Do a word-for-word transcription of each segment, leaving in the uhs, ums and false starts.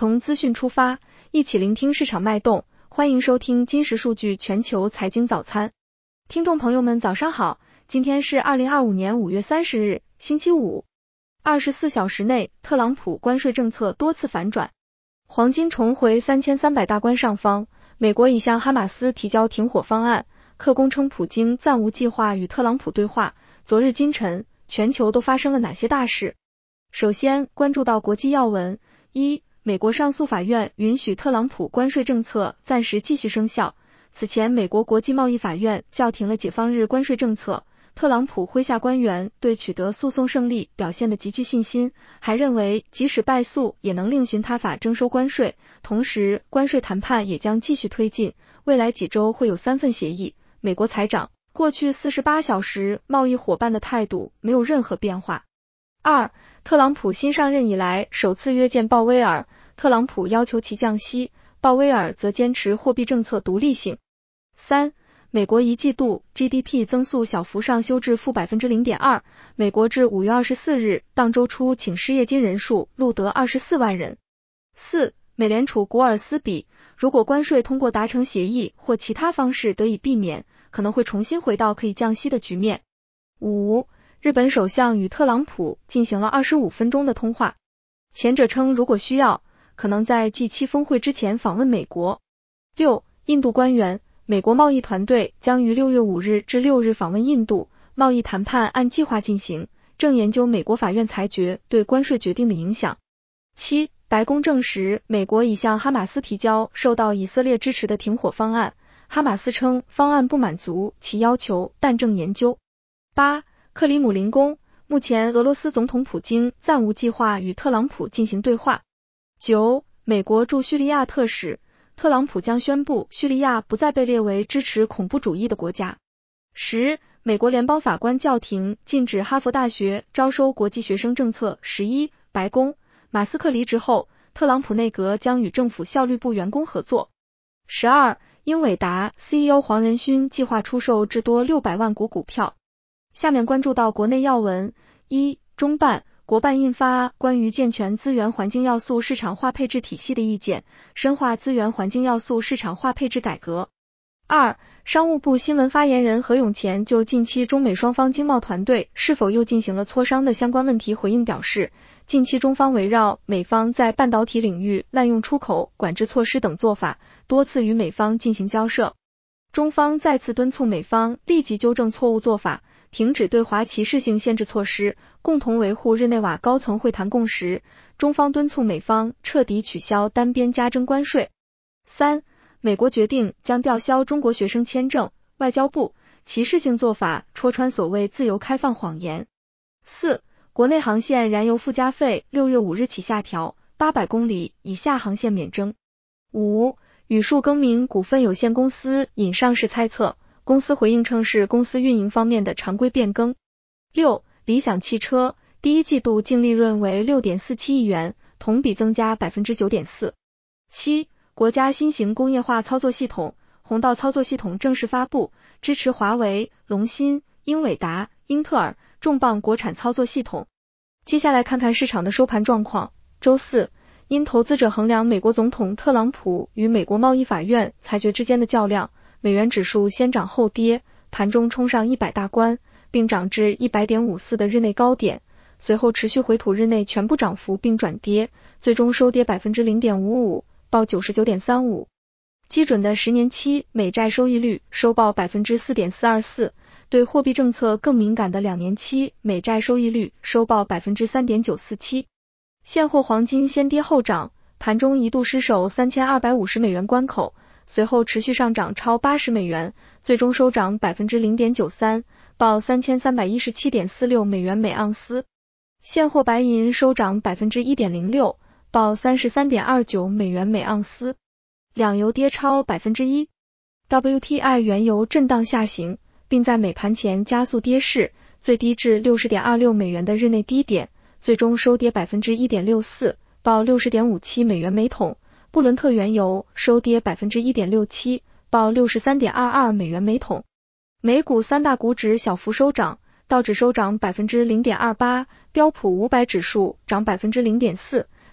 从资讯出发，一起聆听市场脉动，欢迎收听金石数据全球财经早餐。听众朋友们早上好，今天是二零二五年五月三十日，星期五。二十四小时内，特朗普关税政策多次反转，黄金重回三千三百大关上方，美国已向哈马斯提交停火方案，克宫称普京暂无计划与特朗普对话。昨日今晨，全球都发生了哪些大事？首先关注到国际要闻。一、美国上诉法院允许特朗普关税政策暂时继续生效。此前，美国国际贸易法院叫停了解放日关税政策。特朗普麾下官员对取得诉讼胜利表现得极具信心，还认为即使败诉也能另寻他法征收关税。同时，关税谈判也将继续推进，未来几周会有三份协议。美国财长过去四十八小时贸易伙伴的态度没有任何变化。二、特朗普新上任以来首次约见鲍威尔，特朗普要求其降息，鲍威尔则坚持货币政策独立性。三、美国一季度 G D P 增速小幅上修至负 百分之零点二， 美国至五月二十四日当周初请失业金人数录得二十四万人。四、美联储古尔斯比，如果关税通过达成协议或其他方式得以避免，可能会重新回到可以降息的局面。五、日本首相与特朗普进行了二十五分钟的通话，前者称如果需要，可能在 G 七 峰会之前访问美国。六、印度官员，美国贸易团队将于六月五日至六日访问印度，贸易谈判按计划进行，正研究美国法院裁决对关税决定的影响。七、白宫证实，美国已向哈马斯提交受到以色列支持的停火方案，哈马斯称方案不满足其要求，但正研究。八、克里姆林宫，目前俄罗斯总统普京暂无计划与特朗普进行对话。九、美国驻叙利亚特使，特朗普将宣布叙利亚不再被列为支持恐怖主义的国家。十、美国联邦法官叫停禁止哈佛大学招收国际学生政策。十一、白宫，马斯克离职后，特朗普内阁将与政府效率部员工合作。十二、英伟达 C E O 黄仁勋计划出售至多六百万股股票。下面关注到国内要闻。一、中办、国办印发关于健全资源环境要素市场化配置体系的意见，深化资源环境要素市场化配置改革。二、商务部新闻发言人何永乾就近期中美双方经贸团队是否又进行了磋商的相关问题回应表示，近期中方围绕美方在半导体领域滥用出口管制措施等做法，多次与美方进行交涉。中方再次敦促美方立即纠正错误做法，停止对华歧视性限制措施，共同维护日内瓦高层会谈共识。中方敦促美方彻底取消单边加征关税。三、美国决定将吊销中国学生签证，外交部，歧视性做法戳穿所谓自由开放谎言。四、国内航线燃油附加费六月五日起下调，八百公里以下航线免征。五、宇树更名股份有限公司引上市猜测，公司回应称是公司运营方面的常规变更。六、理想汽车第一季度净利润为 六点四七亿元，同比增加 百分之九点四。七、国家新型工业化操作系统鸿道操作系统正式发布，支持华为、龙芯、英伟达、英特尔重磅国产操作系统。接下来看看市场的收盘状况。周四，因投资者衡量美国总统特朗普与美国贸易法院裁决之间的较量，美元指数先涨后跌，盘中冲上一百大关，并涨至 一百点五四 的日内高点，随后持续回吐日内全部涨幅并转跌，最终收跌 百分之零点五五， 报 九十九点三五。基准的十年期美债收益率收报 百分之四点四二四， 对货币政策更敏感的两年期美债收益率收报 百分之三点九四七。现货黄金先跌后涨，盘中一度失守三千二百五十美元关口，随后持续上涨超八十美元，最终收涨 百分之零点九三， 报 三千三百一十七点四六美元每盎司。现货白银收涨 百分之一点零六， 报 三十三点二九美元每盎司。两油跌超 百分之一。 W T I 原油震荡下行，并在美盘前加速跌势，最低至 六十点二六美元的日内低点，最终收跌 百分之一点六四， 报 六十点五七美元每桶。布伦特原油收跌 百分之一点六七， 报 六十三点二二美元每桶。美股三大股指小幅收涨，道指收涨 百分之零点二八， 标普五百指数涨 百分之零点四，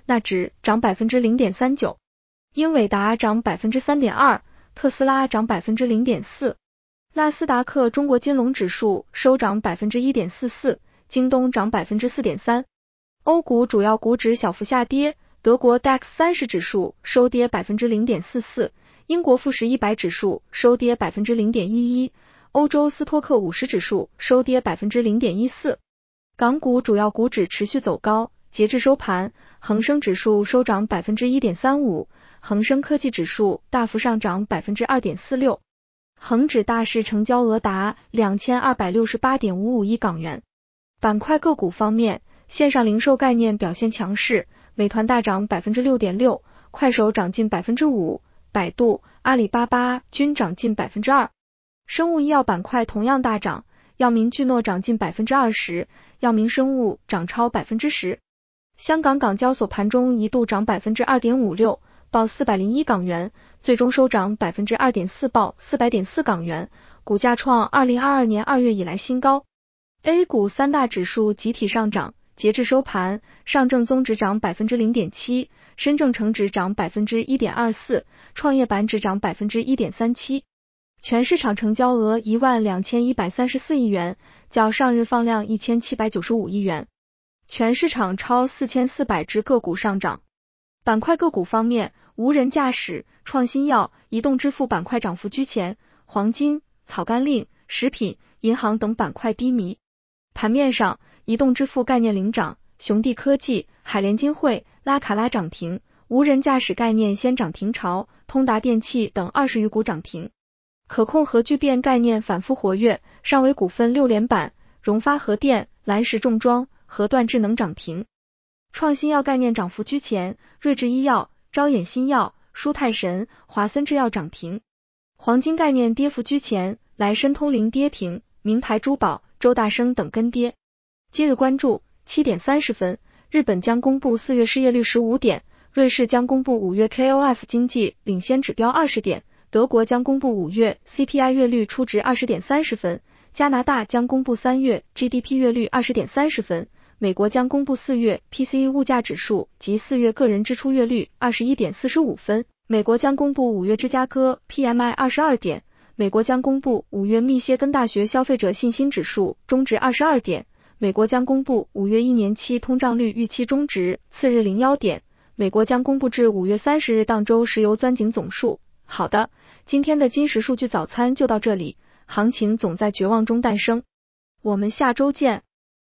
纳指涨 百分之零点三九， 英伟达涨 百分之三点二， 特斯拉涨 百分之零点四， 纳斯达克中国金龙指数收涨 百分之一点四四， 京东涨 百分之四点三。 欧股主要股指小幅下跌，德国 D A X 三十指数收跌 百分之零点四四， 英国富时一百指数收跌 百分之零点一一， 欧洲斯托克五十指数收跌 百分之零点一四。 港股主要股指持续走高，截至收盘，恒生指数收涨 百分之一点三五， 恒生科技指数大幅上涨 百分之二点四六， 恒指大市成交额达 两千二百六十八点五五亿港元。板块个股方面，线上零售概念表现强势，美团大涨 百分之六点六， 快手涨近 百分之五， 百度、阿里巴巴均涨近 百分之二。 生物医药板块同样大涨，药明聚诺涨近 百分之二十， 药明生物涨超 百分之十。 香港港交所盘中一度涨 百分之二点五六， 报四百零一港元，最终收涨 百分之二点四， 报四百点四港元，股价创二零二二年二月以来新高。 A 股三大指数集体上涨，截至收盘，上证综指涨 百分之零点七， 深证成指涨 百分之一点二四， 创业板指涨 百分之一点三七。 全市场成交额一万两千一百三十四亿元，较上日放量一千七百九十五亿元。全市场超四千四百只个股上涨。板块个股方面，无人驾驶、创新药、移动支付板块涨幅居前，黄金、草甘膦、食品、银行等板块低迷。盘面上，移动支付概念领涨，雄地科技、海联金汇、拉卡拉涨停，无人驾驶概念先涨停潮，通达电器等二十余股涨停。可控核聚变概念反复活跃，上维股份六连板，荣发核电、蓝石重装、核断智能涨停。创新药概念涨幅居前，瑞智医药、招衍新药、舒泰神、华森制药涨停。黄金概念跌幅居前，莱申通灵跌停，名牌珠宝、周大生等跟跌。今日关注，七点三十分，日本将公布四月失业率十五点，瑞士将公布五月 K O F 经济领先指标二十点，德国将公布五月 C P I 月率初值二十点三十分，加拿大将公布三月 G D P 月率二十点三十分，美国将公布四月 P C E 物价指数及四月个人支出月率二十一点四十五分，美国将公布五月芝加哥 P M I 二十二点，美国将公布五月密歇根大学消费者信心指数中值二十二点，美国将公布五月一年期通胀率预期中值次日零一点，美国将公布至五月三十日当周石油钻井总数。好的，今天的金石数据早餐就到这里，行情总在绝望中诞生，我们下周见。